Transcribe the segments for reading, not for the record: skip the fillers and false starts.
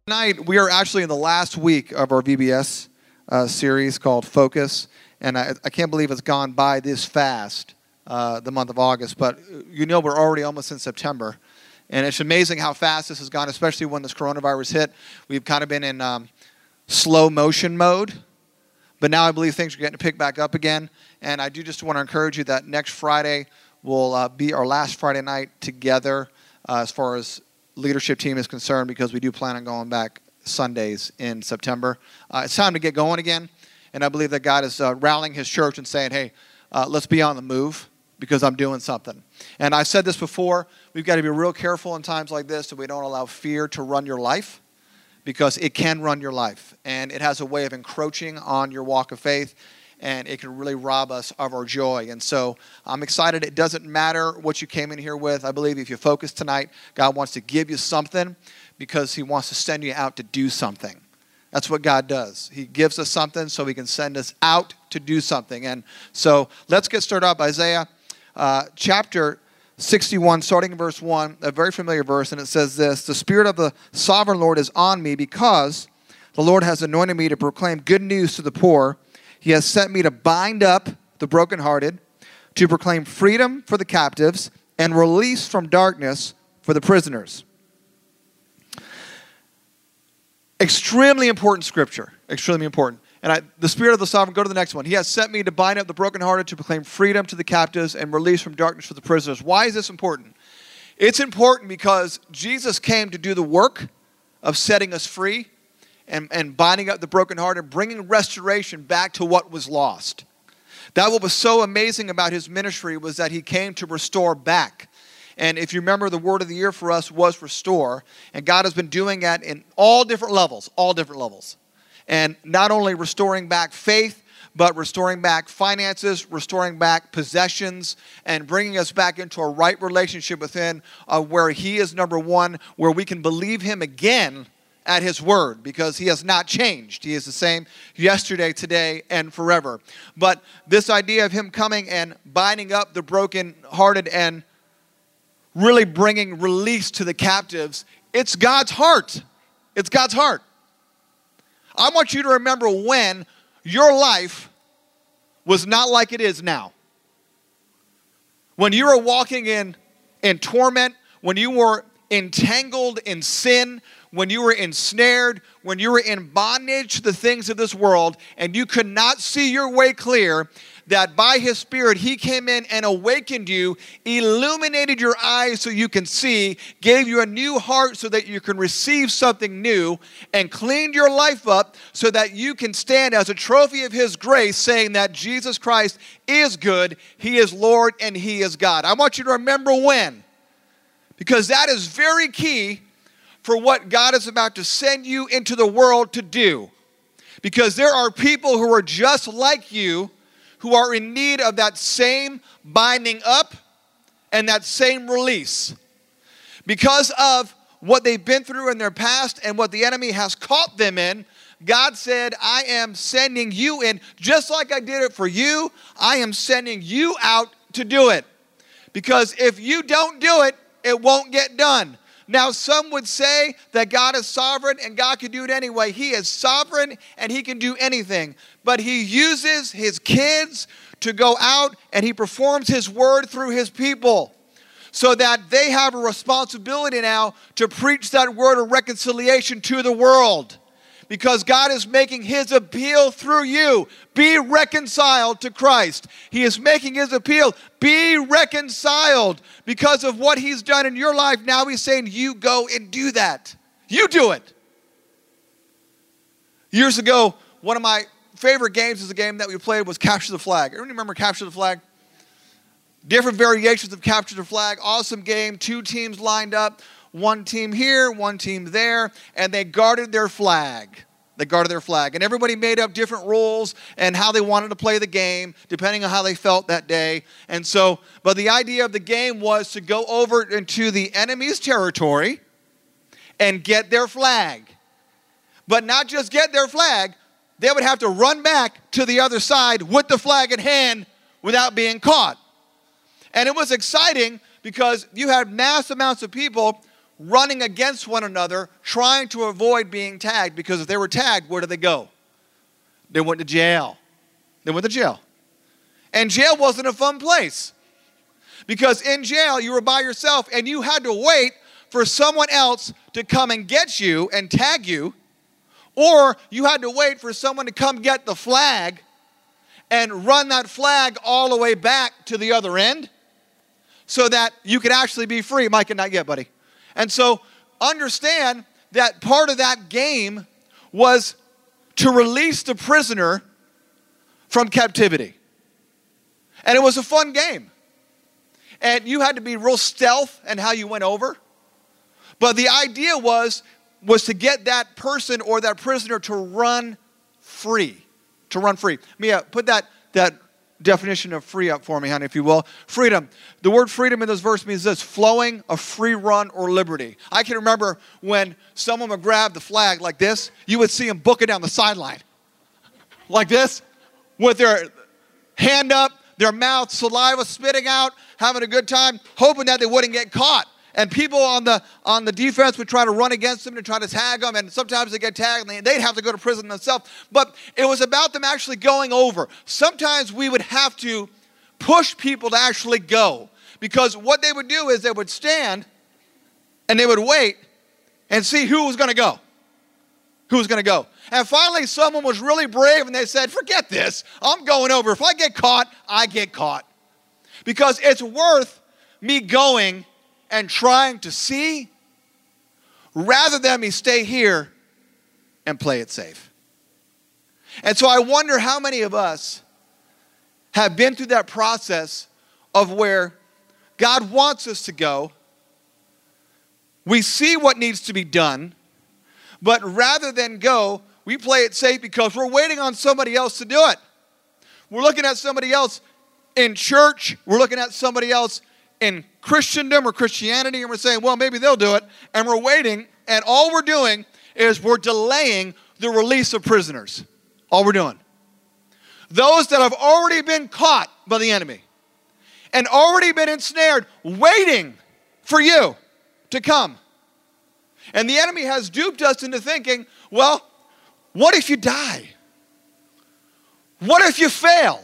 Tonight, we are actually in the last week of our VBS series called Focus, and I can't believe it's gone by this fast, the month of August, but you know we're already almost in September, and it's amazing how fast this has gone, especially when this coronavirus hit. We've kind of been in slow motion mode, but now I believe things are getting to pick back up again, and I do just want to encourage you that next Friday will be our last Friday night together as far as leadership team is concerned, because we do plan on going back Sundays in September. It's time to get going again, and I believe that God is rallying his church and saying, hey, let's be on the move because I'm doing something. And I've said this before, we've got to be real careful in times like this that we don't allow fear to run your life, because it can run your life, and it has a way of encroaching on your walk of faith, and it can really rob us of our joy. And so I'm excited. It doesn't matter what you came in here with. I believe if you focus tonight, God wants to give you something because he wants to send you out to do something. That's what God does. He gives us something so he can send us out to do something. And so let's get started up. Isaiah chapter 61, starting in verse 1, a very familiar verse, and it says this: "The Spirit of the Sovereign Lord is on me, because the Lord has anointed me to proclaim good news to the poor. He has sent me to bind up the brokenhearted, to proclaim freedom for the captives, and release from darkness for the prisoners." Extremely important scripture. Extremely important. And the Spirit of the Sovereign, go to the next one. "He has sent me to bind up the brokenhearted, to proclaim freedom to the captives, and release from darkness for the prisoners." Why is this important? It's important because Jesus came to do the work of setting us free and binding up the brokenhearted, bringing restoration back to what was lost. That what was so amazing about his ministry was that he came to restore back. And if you remember, the word of the year for us was restore. And God has been doing that in all different levels. And not only restoring back faith, but restoring back finances, restoring back possessions, and bringing us back into a right relationship with him, where he is number one, where we can believe him again at his word, because he has not changed. He is the same yesterday, today, and forever. But this idea of him coming and binding up the brokenhearted and really bringing release to the captives, it's God's heart. It's God's heart. I want you to remember when your life was not like it is now. When you were walking in torment, when you were entangled in sin, when you were ensnared, when you were in bondage to the things of this world, and you could not see your way clear, that by his Spirit he came in and awakened you, illuminated your eyes so you can see, gave you a new heart so that you can receive something new, and cleaned your life up so that you can stand as a trophy of his grace, saying that Jesus Christ is good, he is Lord, and he is God. I want you to remember when, because that is very key for what God is about to send you into the world to do. Because there are people who are just like you, who are in need of that same binding up and that same release. Because of what they've been through in their past and what the enemy has caught them in, God said, I am sending you in, just like I did it for you, I am sending you out to do it. Because if you don't do it, it won't get done. Now, some would say that God is sovereign and God can do it anyway. He is sovereign and he can do anything. But he uses his kids to go out and he performs his word through his people, so that they have a responsibility now to preach that word of reconciliation to the world. Because God is making his appeal through you. Be reconciled to Christ. He is making his appeal. Be reconciled because of what he's done in your life. Now he's saying, you go and do that. You do it. Years ago, one of my favorite games is a game that we played was Capture the Flag. Everyone remember Capture the Flag? Different variations of Capture the Flag. Awesome game. 2 teams lined up. One team here, one team there, and they guarded their flag. And everybody made up different rules and how they wanted to play the game, depending on how they felt that day. And so, but the idea of the game was to go over into the enemy's territory and get their flag. But not just get their flag, they would have to run back to the other side with the flag in hand without being caught. And it was exciting because you had mass amounts of people running against one another, trying to avoid being tagged, because if they were tagged, where did they go? They went to jail. They went to jail. And jail wasn't a fun place, because in jail you were by yourself and you had to wait for someone else to come and get you and tag you, or you had to wait for someone to come get the flag and run that flag all the way back to the other end so that you could actually be free. Micah, not yet, buddy. And so understand that part of that game was to release the prisoner from captivity. And it was a fun game. And you had to be real stealth in how you went over. But the idea was to get that person or that prisoner to run free. To run free. Mia, put that definition of free up for me, honey, if you will. Freedom. The word freedom in this verse means this: flowing, a free run, or liberty. I can remember when someone would grab the flag like this, you would see them booking down the sideline. Like this, with their hand up, their mouth, saliva spitting out, having a good time, hoping that they wouldn't get caught. And people on the defense would try to run against them and try to tag them, and sometimes they get tagged and they'd have to go to prison themselves. But it was about them actually going over. Sometimes we would have to push people to actually go, because what they would do is they would stand and they would wait and see who was going to go. Who was going to go. And finally someone was really brave and they said, forget this, I'm going over. If I get caught, I get caught. Because it's worth me going and trying to see, rather than me stay here and play it safe. And so I wonder how many of us have been through that process of where God wants us to go. We see what needs to be done, but rather than go, we play it safe because we're waiting on somebody else to do it. We're looking at somebody else in church. We're looking at somebody else in Christendom or Christianity, and we're saying, well, maybe they'll do it. And we're waiting, and all we're doing is we're delaying the release of prisoners. All we're doing. Those that have already been caught by the enemy and already been ensnared, waiting for you to come. And the enemy has duped us into thinking, well, what if you die? What if you fail?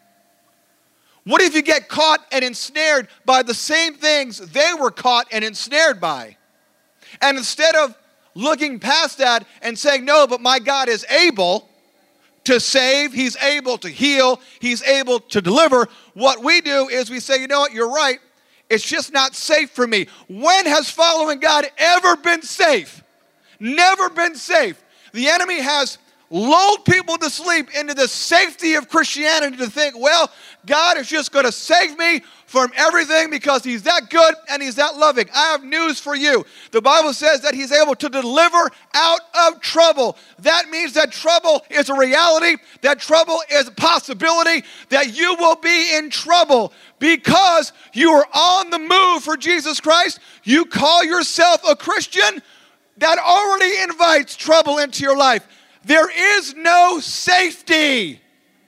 What if you get caught and ensnared by the same things they were caught and ensnared by? And instead of looking past that and saying, no, but my God is able to save, He's able to heal, He's able to deliver, what we do is we say, you know what, you're right, it's just not safe for me. When has following God ever been safe? Never been safe. The enemy has lulled people to sleep into the safety of Christianity to think, well, God is just going to save me from everything because He's that good and He's that loving. I have news for you. The Bible says that He's able to deliver out of trouble. That means that trouble is a reality, that trouble is a possibility, that you will be in trouble because you are on the move for Jesus Christ. You call yourself a Christian, that already invites trouble into your life. There is no safety.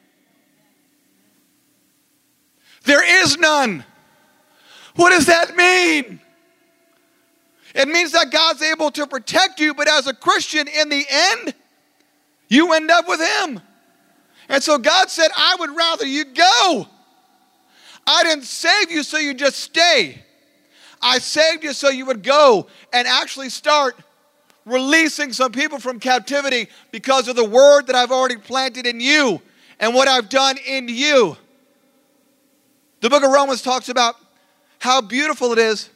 There is none. What does that mean? It means that God's able to protect you, but as a Christian, in the end, you end up with Him. And so God said, I would rather you go. I didn't save you so you just stay. I saved you so you would go and actually start releasing some people from captivity because of the word that I've already planted in you and what I've done in you. The book of Romans talks about how beautiful it is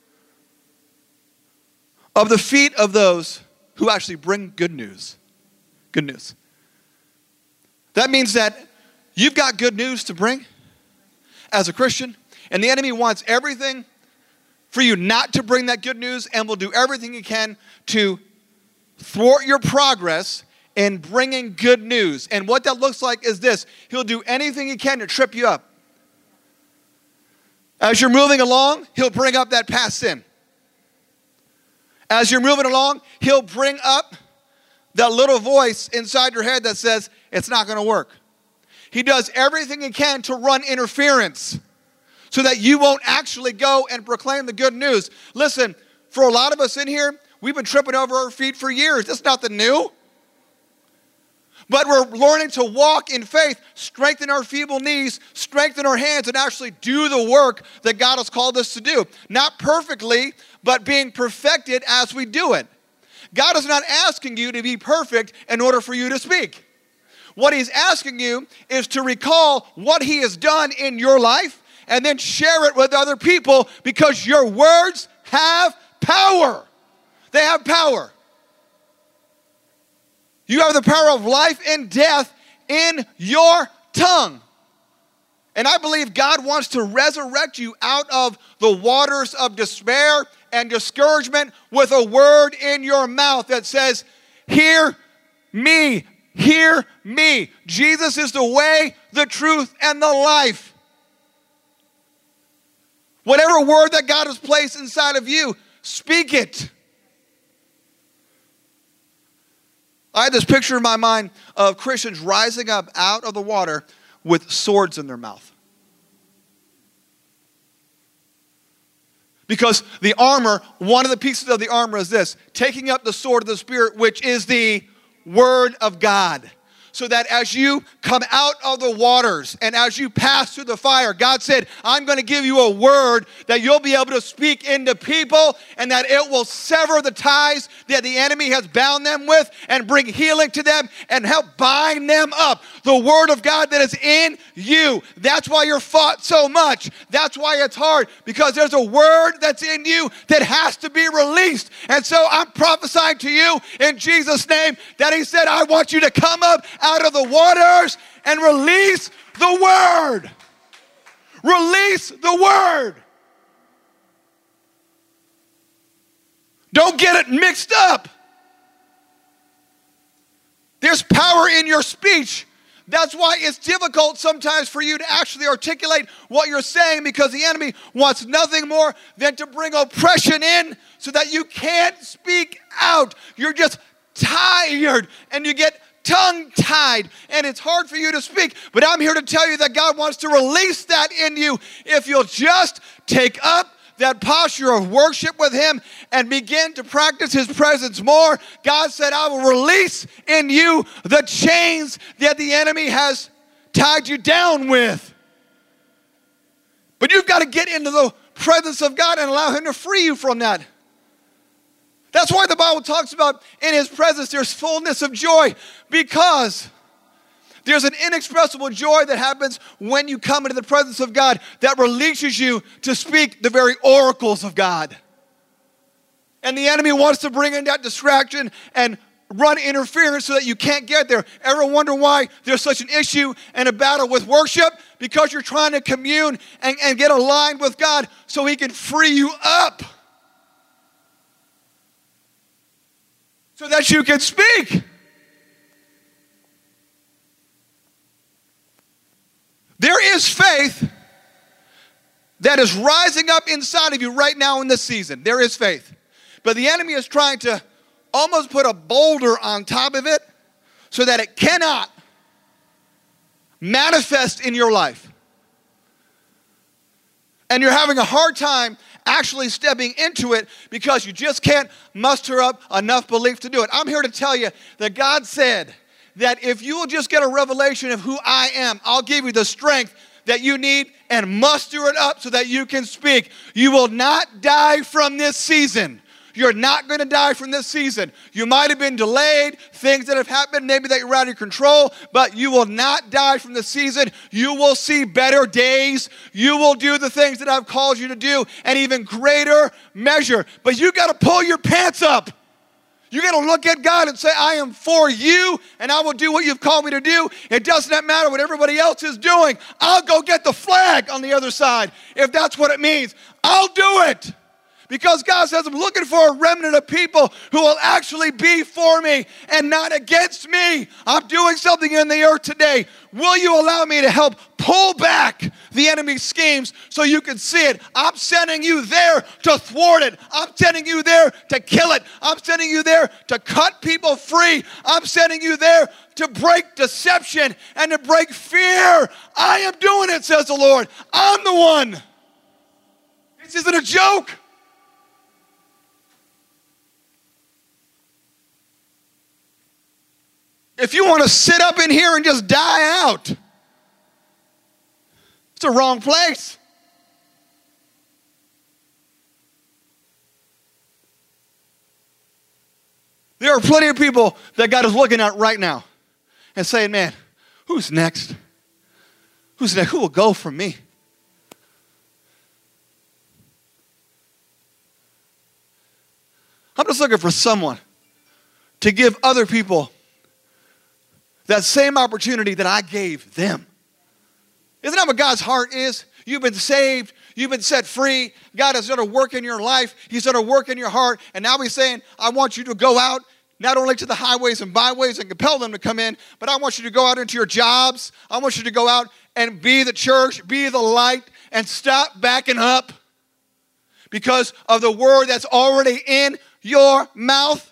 of the feet of those who actually bring good news. Good news. That means that you've got good news to bring as a Christian, and the enemy wants everything for you not to bring that good news, and will do everything he can to thwart your progress in bringing good news. And what that looks like is this: he'll do anything he can to trip you up. As you're moving along, he'll bring up that past sin. As you're moving along, he'll bring up that little voice inside your head that says, it's not going to work. He does everything he can to run interference so that you won't actually go and proclaim the good news. Listen, for a lot of us in here, we've been tripping over our feet for years. That's nothing new. But we're learning to walk in faith, strengthen our feeble knees, strengthen our hands, and actually do the work that God has called us to do. Not perfectly, but being perfected as we do it. God is not asking you to be perfect in order for you to speak. What he's asking you is to recall what he has done in your life and then share it with other people, because your words have power. They have power. You have the power of life and death in your tongue. And I believe God wants to resurrect you out of the waters of despair and discouragement with a word in your mouth that says, hear me, hear me. Jesus is the way, the truth, and the life. Whatever word that God has placed inside of you, speak it. I had this picture in my mind of Christians rising up out of the water with swords in their mouth. Because the armor, one of the pieces of the armor is this: taking up the sword of the Spirit, which is the Word of God. So that as you come out of the waters and as you pass through the fire, God said, I'm going to give you a word that you'll be able to speak into people, and that it will sever the ties that the enemy has bound them with and bring healing to them and help bind them up. The word of God that is in you. That's why you're fought so much. That's why it's hard, because there's a word that's in you that has to be released. And so I'm prophesying to you in Jesus' name that he said, I want you to come up out of the waters and release the word. Release the word. Don't get it mixed up. There's power in your speech. That's why it's difficult sometimes for you to actually articulate what you're saying, because the enemy wants nothing more than to bring oppression in so that you can't speak out. You're just tired and you get tongue-tied, and it's hard for you to speak. But I'm here to tell you that God wants to release that in you if you'll just take up that posture of worship with him and begin to practice his presence more. God said, I will release in you the chains that the enemy has tied you down with. But you've got to get into the presence of God and allow him to free you from that. That's why the Bible talks about in his presence there's fullness of joy, because there's an inexpressible joy that happens when you come into the presence of God that releases you to speak the very oracles of God. And the enemy wants to bring in that distraction and run interference so that you can't get there. Ever wonder why there's such an issue and a battle with worship? Because you're trying to commune and get aligned with God so he can free you up, so that you can speak. There is faith that is rising up inside of you right now in this season. There is faith. But the enemy is trying to almost put a boulder on top of it so that it cannot manifest in your life. And you're having a hard time actually stepping into it because you just can't muster up enough belief to do it. I'm here to tell you that God said that if you will just get a revelation of who I am, I'll give you the strength that you need and muster it up so that you can speak. You will not die from this season. You're not going to die from this season. You might have been delayed, things that have happened, maybe that you're out of your control, but you will not die from the season. You will see better days. You will do the things that I've called you to do, and even greater measure. But you got to pull your pants up. You got to look at God and say, I am for you, and I will do what you've called me to do. It does not matter what everybody else is doing. I'll go get the flag on the other side. If that's what it means, I'll do it. Because God says, I'm looking for a remnant of people who will actually be for me and not against me. I'm doing something in the earth today. Will you allow me to help pull back the enemy's schemes so you can see it? I'm sending you there to thwart it. I'm sending you there to kill it. I'm sending you there to cut people free. I'm sending you there to break deception and to break fear. I am doing it, says the Lord. I'm the one. This isn't a joke. If you want to sit up in here and just die out, it's the wrong place. There are plenty of people that God is looking at right now and saying, man, who's next? Who's next? Who will go from me? I'm just looking for someone to give other people that same opportunity that I gave them. Isn't that what God's heart is? You've been saved. You've been set free. God has done a work in your life. He's done a work in your heart. And now he's saying, I want you to go out not only to the highways and byways and compel them to come in, but I want you to go out into your jobs. I want you to go out and be the church, be the light, and stop backing up because of the word that's already in your mouth.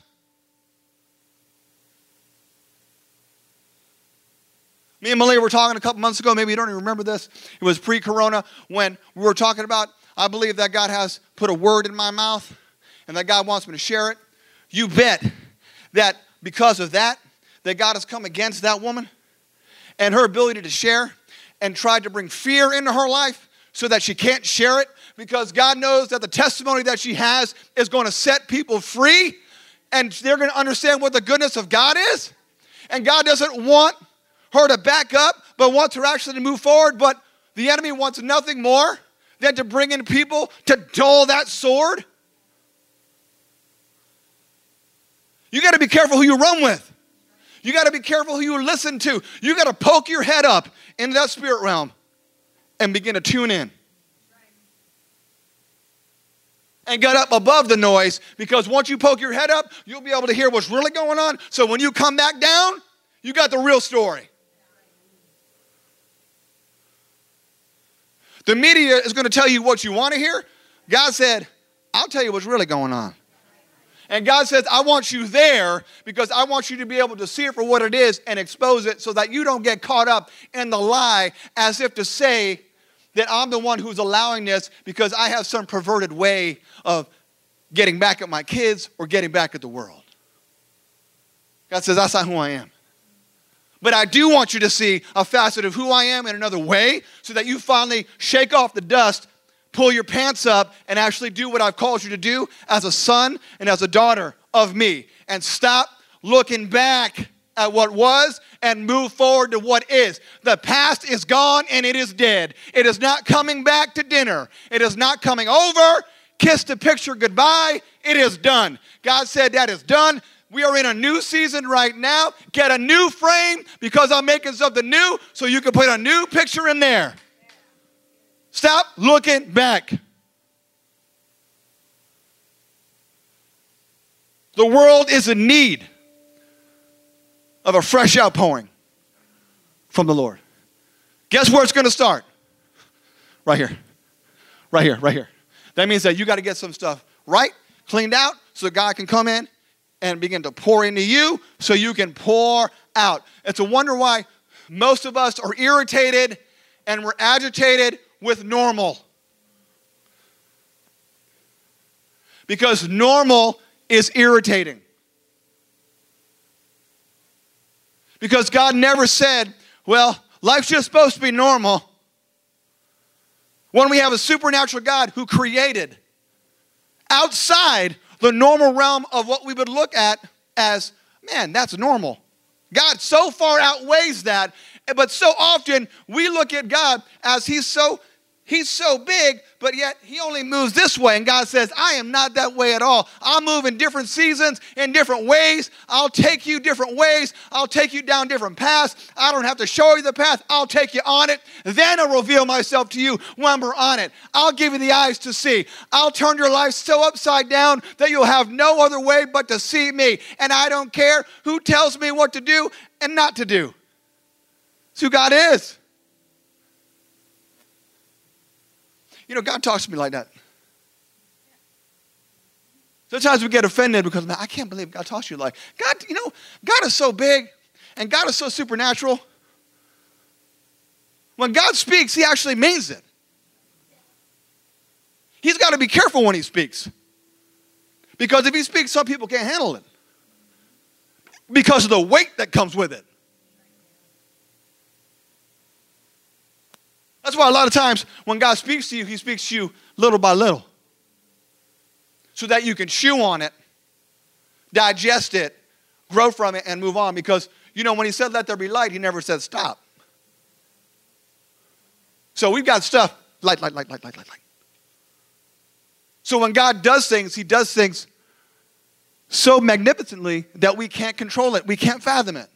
Me and Malia were talking a couple months ago. Maybe you don't even remember this. It was pre-corona when we were talking about, I believe that God has put a word in my mouth and that God wants me to share it. You bet that because of that God has come against that woman and her ability to share and tried to bring fear into her life so that she can't share it, because God knows that the testimony that she has is going to set people free and they're going to understand what the goodness of God is. And God doesn't want her to back up, but wants her actually to move forward. But the enemy wants nothing more than to bring in people to dull that sword. You got to be careful who you run with. You got to be careful who you listen to. You got to poke your head up into that spirit realm and begin to tune in. And get up above the noise, because once you poke your head up, you'll be able to hear what's really going on. So when you come back down, you got the real story. The media is going to tell you what you want to hear. God said, I'll tell you what's really going on. And God says, I want you there because I want you to be able to see it for what it is and expose it so that you don't get caught up in the lie as if to say that I'm the one who's allowing this because I have some perverted way of getting back at my kids or getting back at the world. God says, that's not who I am. But I do want you to see a facet of who I am in another way so that you finally shake off the dust, pull your pants up, and actually do what I've called you to do as a son and as a daughter of me. And stop looking back at what was and move forward to what is. The past is gone and it is dead. It is not coming back to dinner. It is not coming over. Kiss the picture goodbye. It is done. God said that is done. We are in a new season right now. Get a new frame because I'm making something new so you can put a new picture in there. Stop looking back. The world is in need of a fresh outpouring from the Lord. Guess where it's going to start? Right here. Right here, right here. That means that you got to get some stuff right, cleaned out, so God can come in and begin to pour into you so you can pour out. It's a wonder why most of us are irritated and we're agitated with normal. Because normal is irritating. Because God never said, well, life's just supposed to be normal. When we have a supernatural God who created outside the normal realm of what we would look at as, man, that's normal. God so far outweighs that, but so often we look at God as he's so big, but yet he only moves this way. And God says, I am not that way at all. I'll move in different seasons, in different ways. I'll take you different ways. I'll take you down different paths. I don't have to show you the path. I'll take you on it. Then I'll reveal myself to you when we're on it. I'll give you the eyes to see. I'll turn your life so upside down that you'll have no other way but to see me. And I don't care who tells me what to do and not to do. That's who God is. You know, God talks to me like that. Sometimes we get offended because, man, I can't believe God talks to you like, God, you know, God is so big and God is so supernatural. When God speaks, he actually means it. He's got to be careful when he speaks. Because if he speaks, some people can't handle it. Because of the weight that comes with it. That's why a lot of times when God speaks to you, he speaks to you little by little. So that you can chew on it, digest it, grow from it, and move on. Because, when he said, let there be light, he never said stop. So we've got stuff, light. So when God does things, he does things so magnificently that we can't control it. We can't fathom it.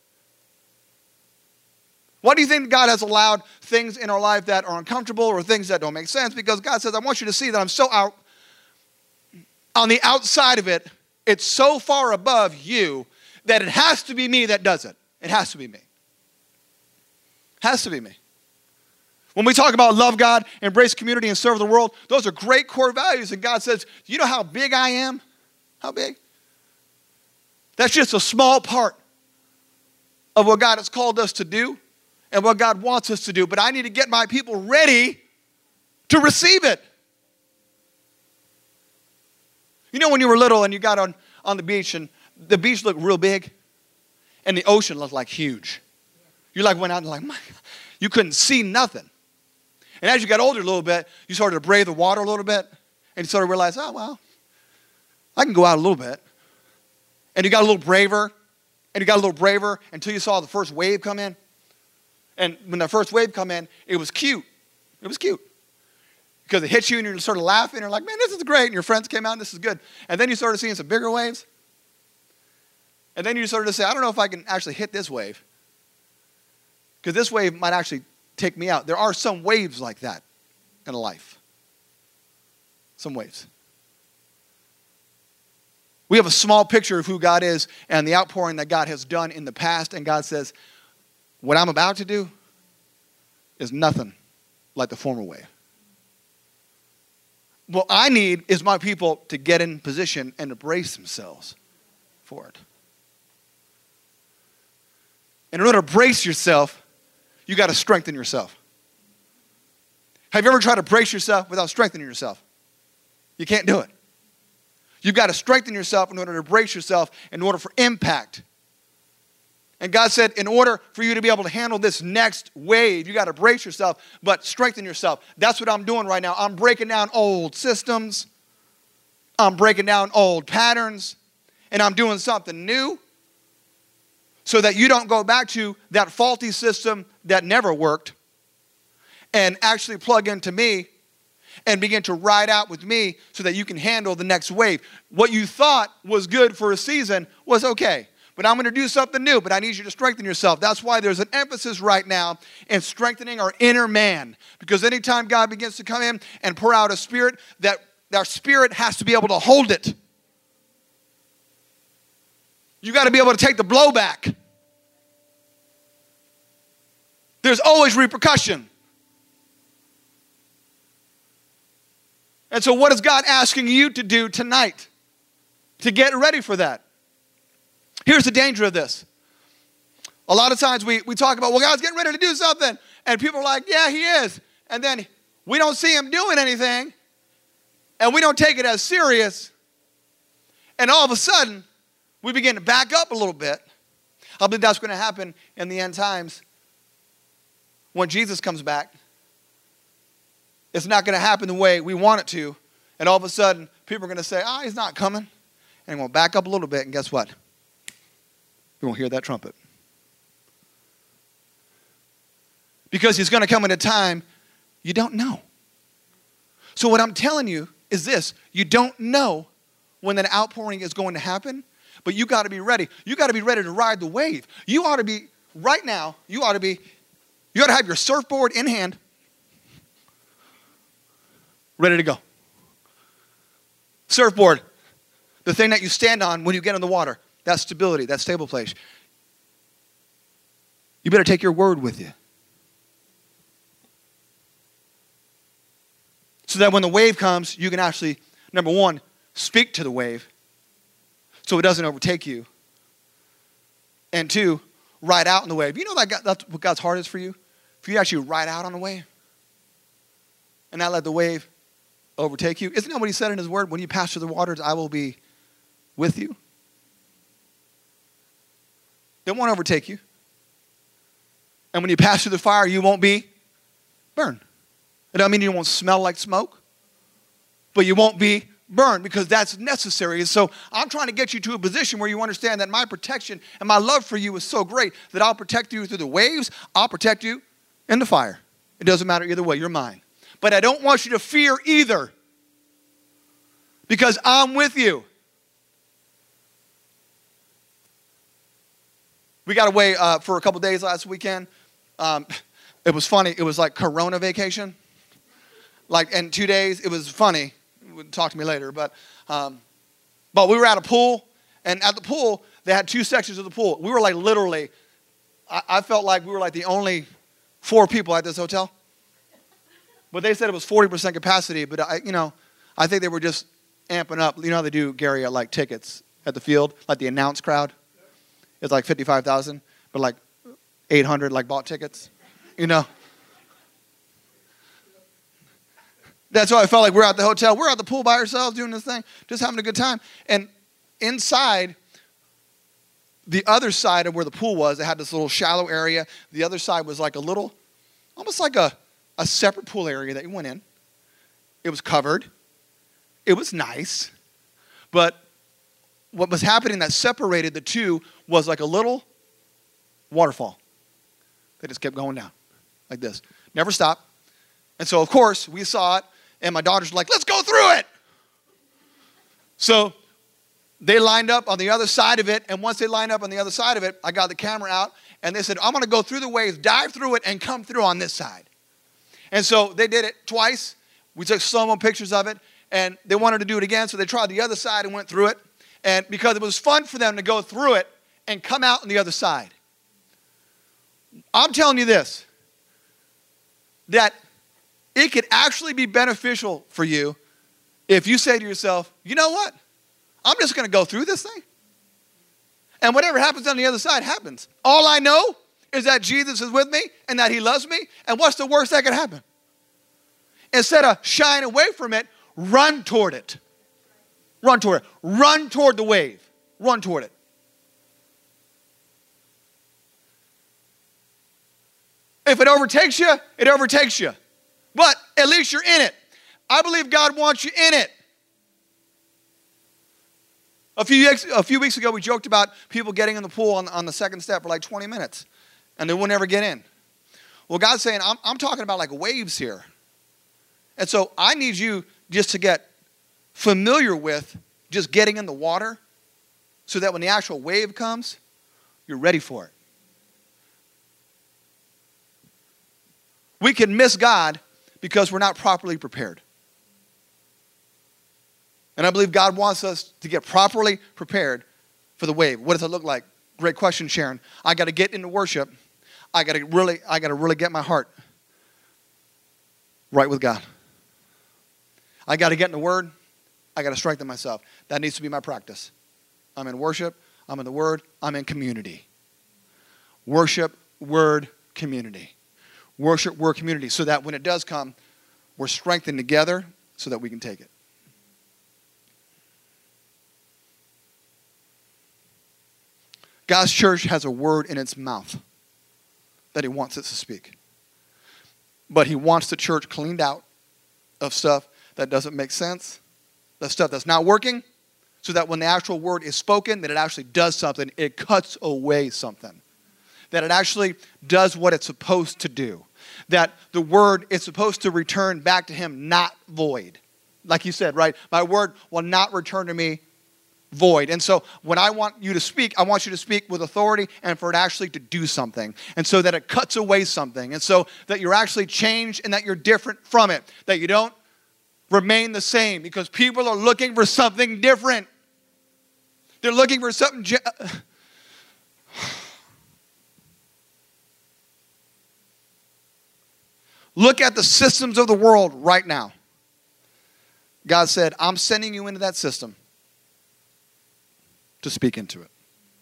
Why do you think God has allowed things in our life that are uncomfortable or things that don't make sense? Because God says, I want you to see that I'm so out on the outside of it. It's so far above you that it has to be me that does it. It has to be me. It has to be me. When we talk about love God, embrace community, and serve the world, those are great core values. And God says, do you know how big I am? How big? That's just a small part of what God has called us to do and what God wants us to do. But I need to get my people ready to receive it. When you were little and you got on the beach and the beach looked real big and the ocean looked like huge. You went out and my God, you couldn't see nothing. And as you got older a little bit, you started to brave the water a little bit and you started to realize, oh, well, I can go out a little bit. And you got a little braver and you got a little braver until you saw the first wave come in. And when the first wave come in, it was cute. It was cute. Because it hit you and you're sort of laughing. And you're like, man, this is great. And your friends came out and this is good. And then you started seeing some bigger waves. And then you started to say, I don't know if I can actually hit this wave. Because this wave might actually take me out. There are some waves like that in life. Some waves. We have a small picture of who God is and the outpouring that God has done in the past. And God says, what I'm about to do is nothing like the former wave. What I need is my people to get in position and to brace themselves for it. And in order to brace yourself, you got to strengthen yourself. Have you ever tried to brace yourself without strengthening yourself? You can't do it. You've got to strengthen yourself in order to brace yourself in order for impact. And God said, in order for you to be able to handle this next wave, you got to brace yourself, but strengthen yourself. That's what I'm doing right now. I'm breaking down old systems. I'm breaking down old patterns. And I'm doing something new so that you don't go back to that faulty system that never worked and actually plug into me and begin to ride out with me so that you can handle the next wave. What you thought was good for a season was okay. But I'm going to do something new, but I need you to strengthen yourself. That's why there's an emphasis right now in strengthening our inner man. Because anytime God begins to come in and pour out a spirit, that our spirit has to be able to hold it. You got to be able to take the blowback. There's always repercussion. And so what is God asking you to do tonight to get ready for that? Here's the danger of this. A lot of times we talk about, well, God's getting ready to do something. And people are like, yeah, he is. And then we don't see him doing anything. And we don't take it as serious. And all of a sudden, we begin to back up a little bit. I believe that's going to happen in the end times. When Jesus comes back, it's not going to happen the way we want it to. And all of a sudden, people are going to say, he's not coming. And we'll back up a little bit. And guess what? We won't hear that trumpet. Because he's going to come at a time you don't know. So what I'm telling you is this. You don't know when that outpouring is going to happen, but you got to be ready. You got to be ready to ride the wave. You ought to be, right now, you ought to have your surfboard in hand, ready to go. Surfboard, the thing that you stand on when you get in the water. That stability, that stable place. You better take your word with you. So that when the wave comes, you can actually, number one, speak to the wave so it doesn't overtake you. And two, ride out in the wave. You know that's what God's heart is for you? For you to actually ride out on the wave and not let the wave overtake you. Isn't that what he said in his word? When you pass through the waters, I will be with you. They won't overtake you. And when you pass through the fire, you won't be Burn. It doesn't mean you won't smell like smoke, but you won't be burned because that's necessary. And so I'm trying to get you to a position where you understand that my protection and my love for you is so great that I'll protect you through the waves. I'll protect you in the fire. It doesn't matter either way. You're mine. But I don't want you to fear either because I'm with you. We got away for a couple days last weekend. It was funny. It was like Corona vacation. Like in 2 days, it was funny. Talk to me later. But we were at a pool. And at the pool, they had 2 sections of the pool. We were like literally, I felt like we were like the only 4 people at this hotel. But they said it was 40% capacity. But I think they were just amping up. You know how they do, Gary, at like tickets at the field? Like the announced crowd. It's like 55,000. But like 800 like bought tickets. That's why I felt like we're at the hotel. We're at the pool by ourselves doing this thing, just having a good time. And inside, the other side of where the pool was, they had this little shallow area. The other side was like a little, almost like a separate pool area that you went in. It was covered. It was nice. But what was happening that separated the two was like a little waterfall. They just kept going down like this. Never stopped. And so, of course, we saw it, and my daughters were like, let's go through it. So they lined up on the other side of it, and once they lined up on the other side of it, I got the camera out, and they said, I'm going to go through the waves, dive through it, and come through on this side. And so they did it twice. We took slow-mo pictures of it, and they wanted to do it again, so they tried the other side and went through it. And because it was fun for them to go through it and come out on the other side. I'm telling you this, that it could actually be beneficial for you if you say to yourself, you know what? I'm just going to go through this thing. And whatever happens on the other side happens. All I know is that Jesus is with me and that he loves me. And what's the worst that could happen? Instead of shying away from it, run toward it. Run toward it. Run toward the wave. Run toward it. If it overtakes you, it overtakes you. But at least you're in it. I believe God wants you in it. A few weeks ago, we joked about people getting in the pool on the second step for like 20 minutes. And they will never get in. Well, God's saying, I'm talking about like waves here. And so I need you just to get familiar with just getting in the water so that when the actual wave comes, you're ready for it. We can miss God because we're not properly prepared. And I believe God wants us to get properly prepared for the wave. What does it look like? Great question, Sharon. I got to get into worship. I got to really get my heart right with God. I got to get in the Word. I got to strengthen myself. That needs to be my practice. I'm in worship. I'm in the Word. I'm in community. Worship, Word, community. Worship, Word, community. So that when it does come, we're strengthened together so that we can take it. God's church has a word in its mouth that he wants it to speak. But he wants the church cleaned out of stuff that doesn't make sense, the stuff that's not working, so that when the actual word is spoken, that it actually does something. It cuts away something. That it actually does what it's supposed to do. That the word is supposed to return back to him, not void. Like you said, right? My word will not return to me void. And so when I want you to speak, I want you to speak with authority and for it actually to do something. And so that it cuts away something. And so that you're actually changed and that you're different from it. That you don't remain the same because people are looking for something different. They're looking for something. Look at the systems of the world right now. God said, I'm sending you into that system to speak into it.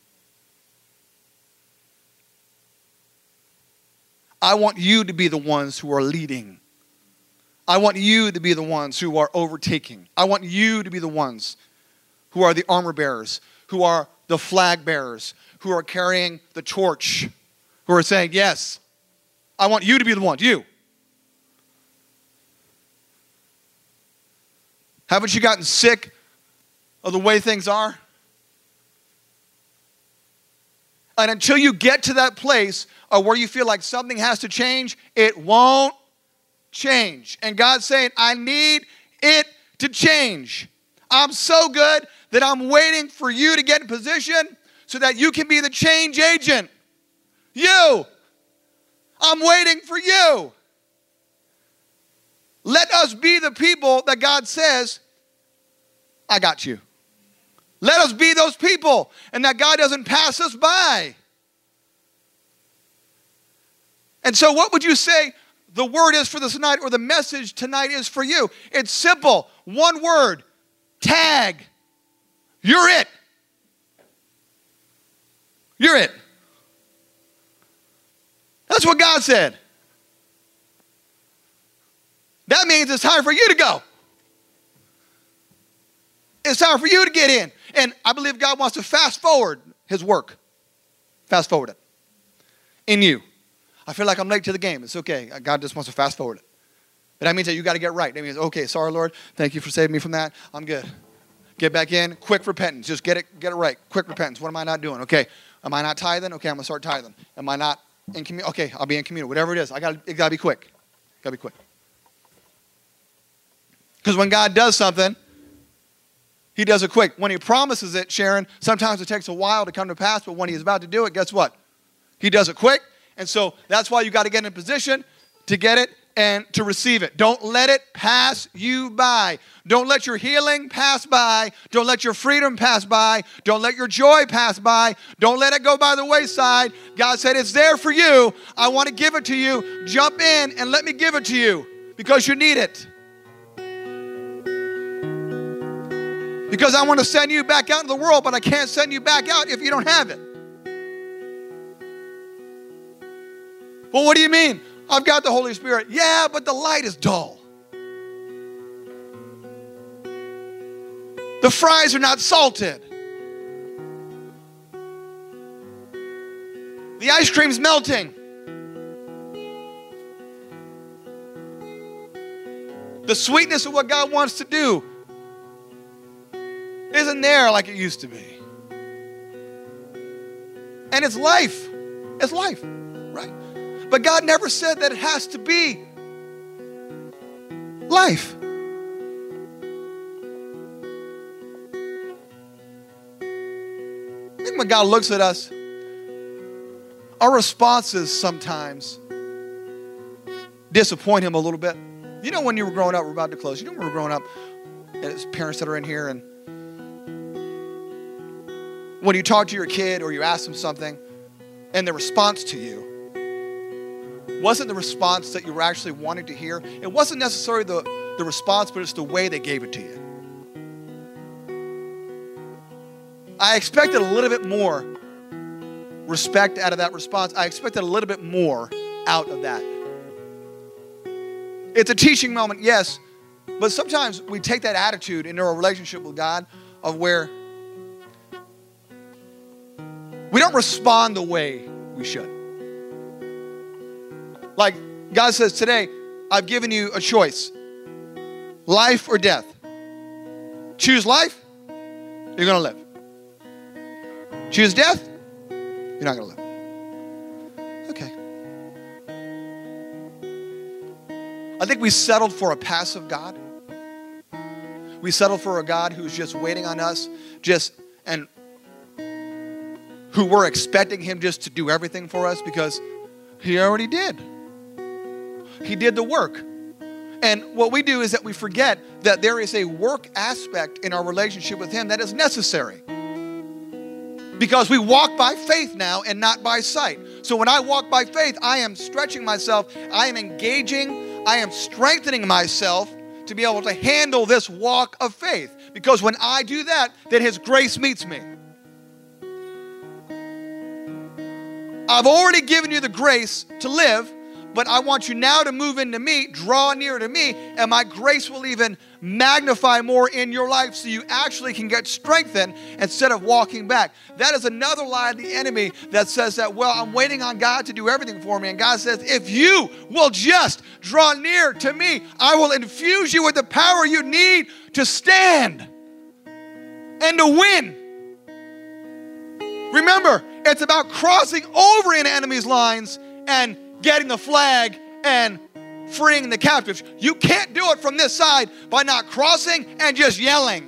I want you to be the ones who are leading. I want you to be the ones who are overtaking. I want you to be the ones who are the armor bearers, who are the flag bearers, who are carrying the torch, who are saying, yes, I want you to be the ones, you. Haven't you gotten sick of the way things are? And until you get to that place of where you feel like something has to change, it won't change. And God's saying, I need it to change. I'm so good that I'm waiting for you to get in position so that you can be the change agent. You. I'm waiting for you. Let us be the people that God says, I got you. Let us be those people, and that God doesn't pass us by. And so what would you say the word is for this night, or the message tonight is for you? It's simple. One word. Tag. You're it. You're it. That's what God said. That means it's time for you to go. It's time for you to get in. And I believe God wants to fast forward his work. Fast forward it. In you. I feel like I'm late to the game. It's okay. God just wants to fast forward it. But that means that you got to get right. That means, okay, sorry, Lord. Thank you for saving me from that. I'm good. Get back in. Quick repentance. Just get it right. Quick repentance. What am I not doing? Okay. Am I not tithing? Okay, I'm going to start tithing. Am I not in community? Okay, I'll be in community. Whatever it is. It got to be quick. Got to be quick. Because when God does something, he does it quick. When he promises it, Sharon, sometimes it takes a while to come to pass, but when he's about to do it, guess what? He does it quick. And so that's why you got to get in a position to get it and to receive it. Don't let it pass you by. Don't let your healing pass by. Don't let your freedom pass by. Don't let your joy pass by. Don't let it go by the wayside. God said, it's there for you. I want to give it to you. Jump in and let me give it to you because you need it. Because I want to send you back out into the world, but I can't send you back out if you don't have it. Well, what do you mean? I've got the Holy Spirit. Yeah, but the light is dull. The fries are not salted. The ice cream's melting. The sweetness of what God wants to do isn't there like it used to be. And it's life. It's life, right? But God never said that it has to be life. I think when God looks at us, our responses sometimes disappoint him a little bit. You know, when you were growing up, we're about to close. You know, when we were growing up, as parents that are in here, and when you talk to your kid or you ask them something, and the response to you wasn't the response that you were actually wanting to hear. It wasn't necessarily the response, but it's the way they gave it to you. I expected a little bit more respect out of that response. I expected a little bit more out of that. It's a teaching moment, yes, but sometimes we take that attitude into our relationship with God of where we don't respond the way we should. Like God says today, I've given you a choice. Life or death. Choose life, you're going to live. Choose death, you're not going to live. Okay. I think we settled for a passive God. We settled for a God who's just waiting on us, and who we're expecting him just to do everything for us because he already did. He did the work. And what we do is that we forget that there is a work aspect in our relationship with him that is necessary. Because we walk by faith now and not by sight. So when I walk by faith, I am stretching myself, I am engaging, I am strengthening myself to be able to handle this walk of faith. Because when I do that, then his grace meets me. I've already given you the grace to live, but I want you now to move into me, draw near to me, and my grace will even magnify more in your life so you actually can get strengthened instead of walking back. That is another lie of the enemy that says that, well, I'm waiting on God to do everything for me. And God says, if you will just draw near to me, I will infuse you with the power you need to stand and to win. Remember, it's about crossing over into enemy's lines and getting the flag and freeing the captives. You can't do it from this side by not crossing and just yelling.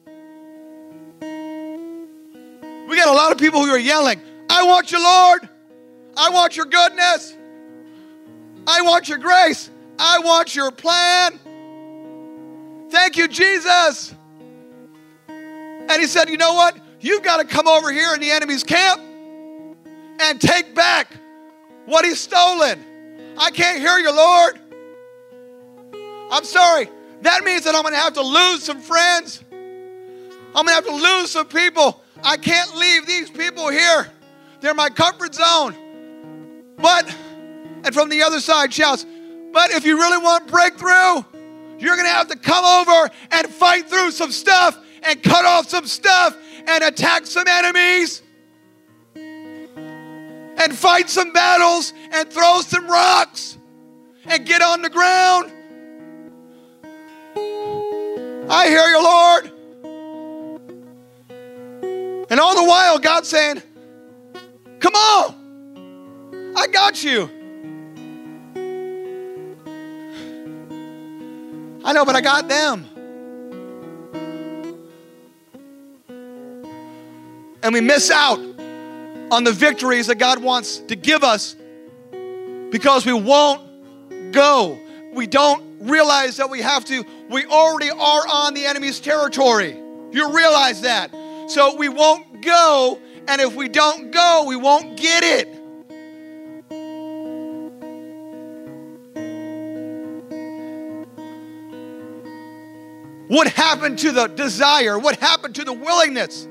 We got a lot of people who are yelling, I want you, Lord. I want your goodness. I want your grace. I want your plan. Thank you, Jesus. And he said, you know what? You've got to come over here in the enemy's camp and take back what he's stolen. I can't hear you, Lord. I'm sorry. That means that I'm going to have to lose some friends. I'm going to have to lose some people. I can't leave these people here. They're my comfort zone. But, and from the other side shouts, but if you really want breakthrough, you're going to have to come over and fight through some stuff and cut off some stuff and attack some enemies and fight some battles and throw some rocks and get on the ground. I hear you, Lord. And all the while, God's saying, come on, I got you. I know, but I got them. And we miss out on the victories that God wants to give us because we won't go. We don't realize that we already are on the enemy's territory. You realize that. So we won't go, and if we don't go, we won't get it. What happened to the desire? What happened to the willingness?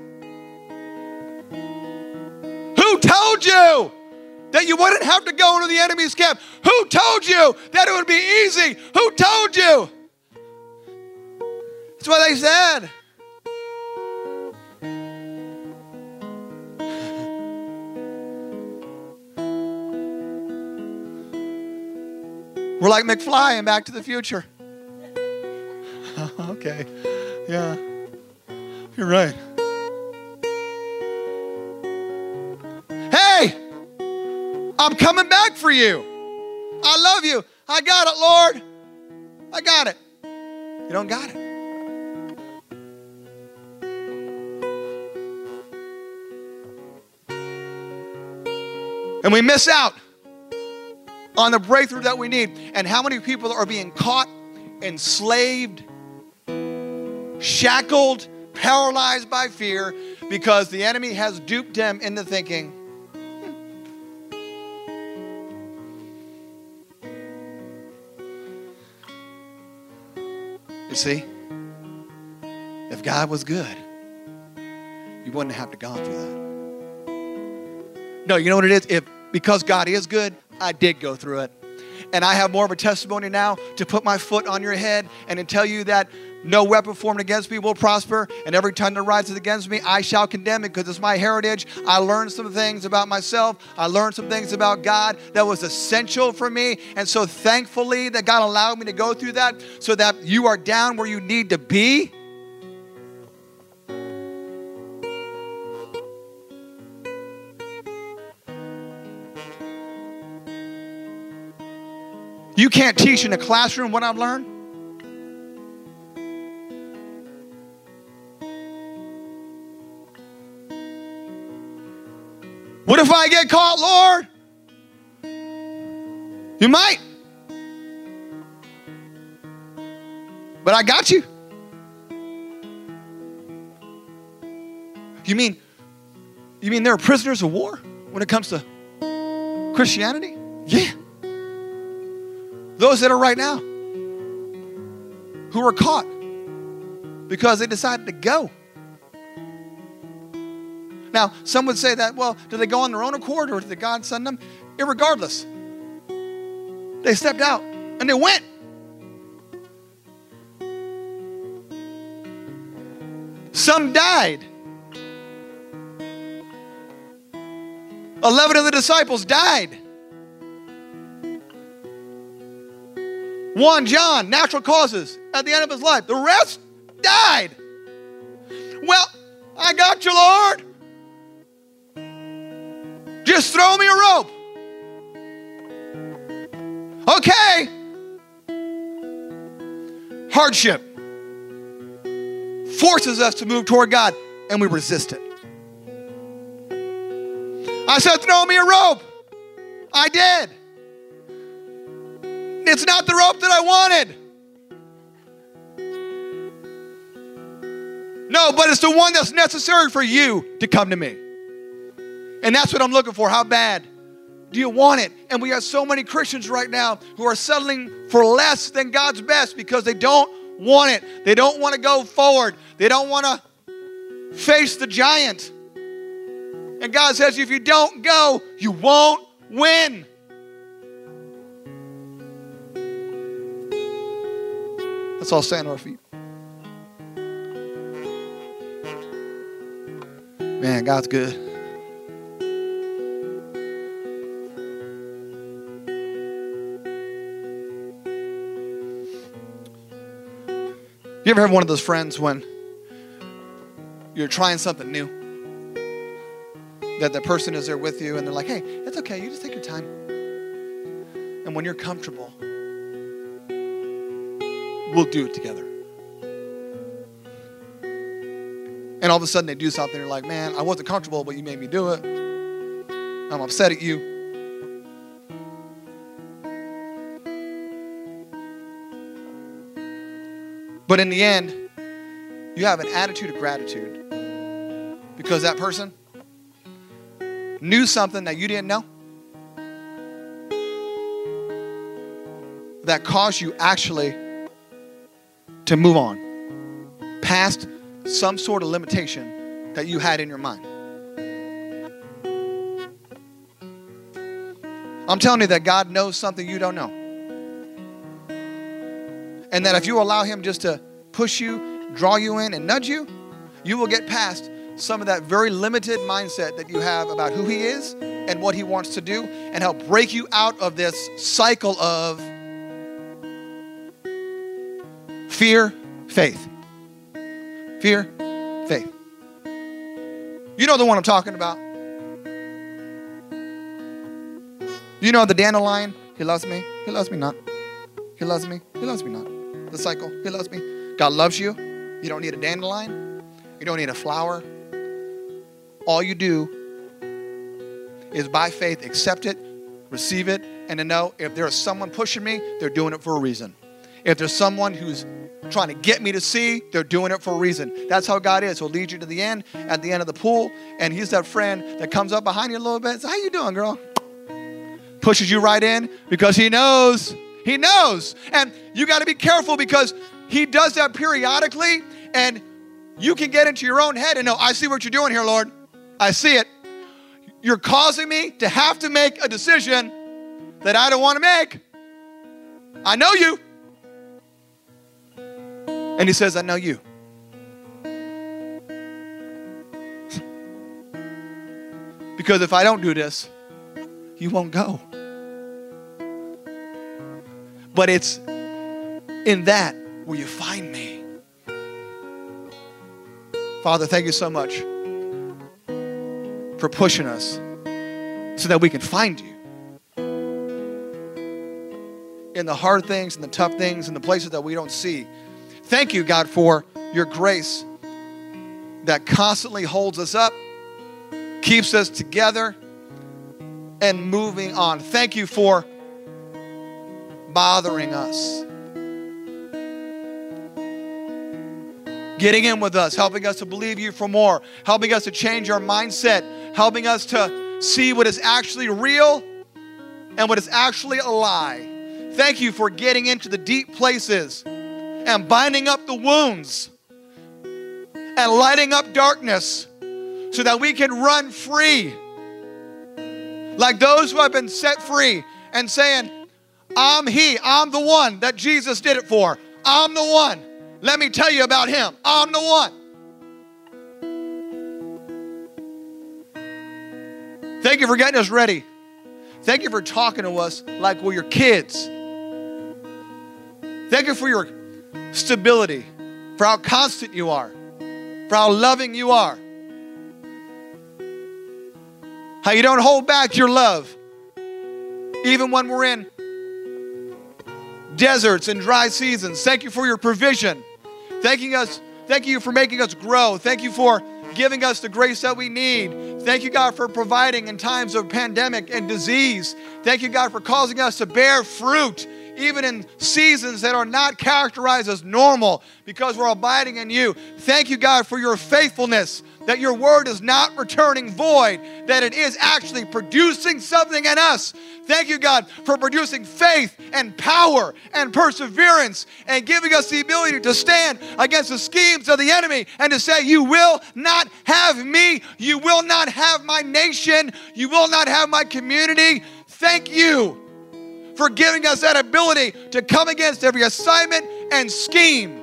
Who told you that you wouldn't have to go into the enemy's camp? Who told you that it would be easy? Who told you? That's what they said. We're like McFly in Back to the Future. Okay. Yeah. You're right. Hey! I'm coming back for you. I love you. I got it, Lord. I got it. You don't got it. And we miss out on the breakthrough that we need. And how many people are being caught, enslaved, shackled, paralyzed by fear because the enemy has duped them into thinking, you see, if God was good, you wouldn't have to go through that. No, you know what it is? Because God is good, I did go through it. And I have more of a testimony now to put my foot on your head and to tell you that no weapon formed against me will prosper, and every tongue that rises against me, I shall condemn it, because it's my heritage. I learned some things about myself. I learned some things about God that was essential for me. And so thankfully that God allowed me to go through that so that you are down where you need to be. You can't teach in a classroom what I've learned. What if I get caught, Lord? You might. But I got you. You mean there are prisoners of war when it comes to Christianity? Yeah. Those that are right now who are caught because they decided to go. Now, some would say that, well, do they go on their own accord or did God send them? Irregardless, They stepped out and they went. Some died. 11 of the disciples died. One, John, natural causes, at the end of his life. The rest died. Well, I got you, Lord. Just throw me a rope. Okay. Hardship forces us to move toward God, and we resist it. I said, throw me a rope. I did. It's not the rope that I wanted. No, but it's the one that's necessary for you to come to me. And that's what I'm looking for. How bad do you want it? And we have so many Christians right now who are settling for less than God's best because they don't want it. They don't want to go forward. They don't want to face the giant. And God says, if you don't go, you won't win. Let's all stand on our feet. Man, God's good. You ever have one of those friends when you're trying something new? That the person is there with you and they're like, hey, it's okay, you just take your time. And when you're comfortable, we'll do it together. And all of a sudden they do something, you're like, man, I wasn't comfortable, but you made me do it. I'm upset at you. But in the end, you have an attitude of gratitude because that person knew something that you didn't know that caused you actually to move on past some sort of limitation that you had in your mind. I'm telling you that God knows something you don't know. And that if you allow him just to push you, draw you in, and nudge you, you will get past some of that very limited mindset that you have about who he is and what he wants to do, and help break you out of this cycle of fear, faith. Fear, faith. You know the one I'm talking about. You know the dandelion? He loves me. He loves me not. He loves me. He loves me not. The cycle. He loves me. God loves you. You don't need a dandelion. You don't need a flower. All you do is by faith accept it, receive it, and to know if there's someone pushing me, they're doing it for a reason. If there's someone who's trying to get me to see, they're doing it for a reason. That's how God is. He'll lead you to the end, at the end of the pool, and he's that friend that comes up behind you a little bit and says, how you doing, girl? Pushes you right in because he knows. He knows. And you got to be careful because he does that periodically, and you can get into your own head and know, I see what you're doing here, Lord. I see it. You're causing me to have to make a decision that I don't want to make. I know you. And he says, I know you. Because if I don't do this, you won't go. But it's in that where you find me. Father, thank you so much for pushing us so that we can find you. In the hard things and the tough things and the places that we don't see. Thank you, God, for your grace that constantly holds us up, keeps us together, and moving on. Thank you for bothering us. Getting in with us, helping us to believe you for more, helping us to change our mindset, helping us to see what is actually real and what is actually a lie. Thank you for getting into the deep places and binding up the wounds and lighting up darkness so that we can run free like those who have been set free and saying, I'm He. I'm the one that Jesus did it for. I'm the one. Let me tell you about Him. I'm the one. Thank you for getting us ready. Thank you for talking to us like we're your kids. Thank you for your stability, for how constant you are, for how loving you are. How you don't hold back your love, even when we're in deserts and dry seasons. Thank you for your provision. Thank you for making us grow. Thank you for giving us the grace that we need. Thank you, God, for providing in times of pandemic and disease. Thank you, God, for causing us to bear fruit, even in seasons that are not characterized as normal, because we're abiding in you. Thank you, God, for your faithfulness, that your word is not returning void, that it is actually producing something in us. Thank you, God, for producing faith and power and perseverance and giving us the ability to stand against the schemes of the enemy and to say, you will not have me. You will not have my nation. You will not have my community. Thank you for giving us that ability to come against every assignment and scheme,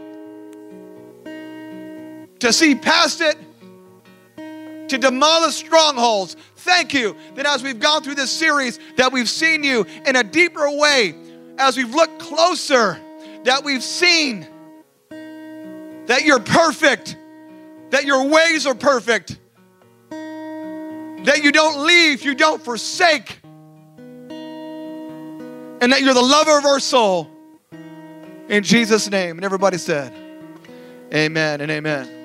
to see past it, to demolish strongholds. Thank you that as we've gone through this series, that we've seen you in a deeper way. As we've looked closer, that we've seen that you're perfect, that your ways are perfect, that you don't leave, you don't forsake, and that you're the lover of our soul. In Jesus' name. And everybody said, amen and amen.